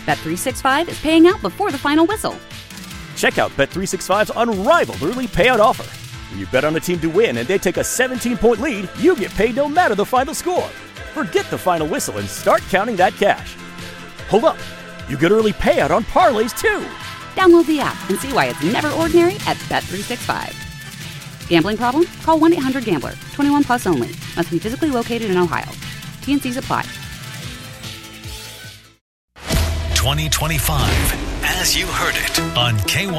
Bet365 is paying out before the final whistle. Check out Bet365's unrivaled early payout offer. When you bet on a team to win and they take a 17-point lead, you get paid no matter the final score. Forget the final whistle and start counting that cash. Hold up. You get early payout on parlays, too. Download the app and see why it's never ordinary at Bet365. Gambling problem? Call 1-800-GAMBLER. 21 plus only. Must be physically located in Ohio. T&Cs apply. 2025, as you heard it on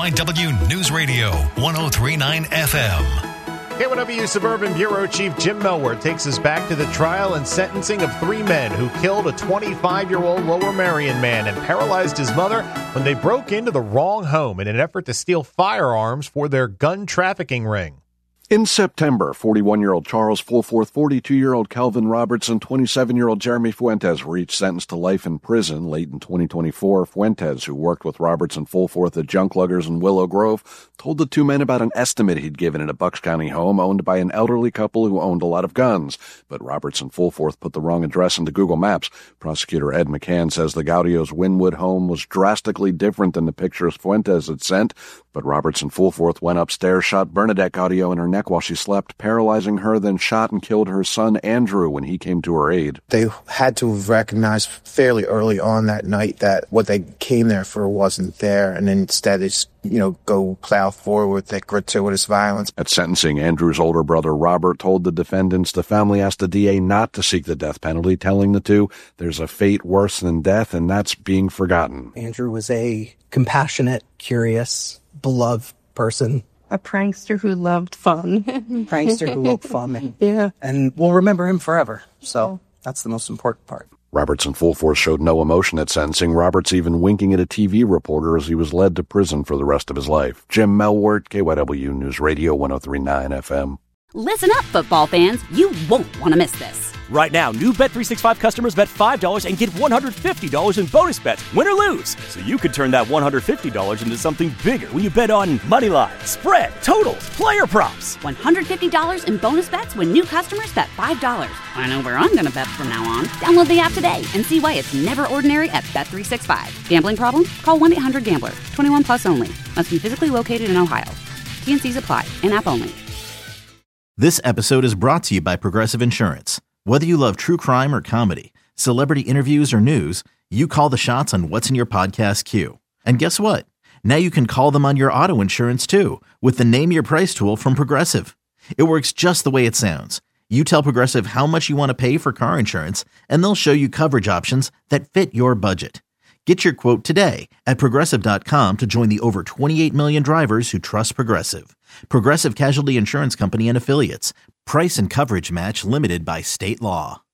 KYW News Radio 103.9 FM. KYW Suburban Bureau Chief Jim Melwert takes us back to the trial and sentencing of 3 men who killed a 25-year-old Lower Merion man and paralyzed his mother when they broke into the wrong home in an effort to steal firearms for their gun trafficking ring. In September, 41-year-old Charles Fulforth, 42-year-old Kelvin Robertson, 27-year-old Jeremy Fuentes were each sentenced to life in prison. Late in 2024, Fuentes, who worked with Robertson Fulforth at Junk Luggers in Willow Grove, told the 2 men about an estimate he'd given in a Bucks County home owned by an elderly couple who owned a lot of guns. But Robertson Fulforth put the wrong address into Google Maps. Prosecutor Ed McCann says the Gaudio's Wynwood home was drastically different than the pictures Fuentes had sent. But Robertson Fulforth went upstairs, shot Bernadette Gaudio in her neck while she slept, paralyzing her, then shot and killed her son, Andrew, when he came to her aid. They had to have recognized fairly early on that night that what they came there for wasn't there, and instead it's, go plow forward with that gratuitous violence. At sentencing, Andrew's older brother, Robert, told the defendants the family asked the DA not to seek the death penalty, telling the 2 there's a fate worse than death, and that's being forgotten. Andrew was a compassionate, curious, beloved person. A prankster who loved fun. Prankster who loved fun. Yeah. And we'll remember him forever. So that's the most important part. Robertson Fulforth showed no emotion at sentencing, Roberts even winking at a TV reporter as he was led to prison for the rest of his life. Jim Melwert, KYW News Radio 103.9 FM. Listen up, football fans. You won't want to miss this. Right now, new Bet365 customers bet $5 and get $150 in bonus bets, win or lose. So you could turn that $150 into something bigger when you bet on money line, spread, totals, player props. $150 in bonus bets when new customers bet $5. I know where I'm going to bet from now on. Download the app today and see why it's never ordinary at Bet365. Gambling problem? Call 1-800-GAMBLER. 21 plus only. Must be physically located in Ohio. T&Cs apply. In-app only. This episode is brought to you by Progressive Insurance. Whether you love true crime or comedy, celebrity interviews or news, you call the shots on what's in your podcast queue. And guess what? Now you can call them on your auto insurance too with the Name Your Price tool from Progressive. It works just the way it sounds. You tell Progressive how much you want to pay for car insurance, and they'll show you coverage options that fit your budget. Get your quote today at Progressive.com to join the over 28 million drivers who trust Progressive. Progressive Casualty Insurance Company and Affiliates. Price and coverage match limited by state law.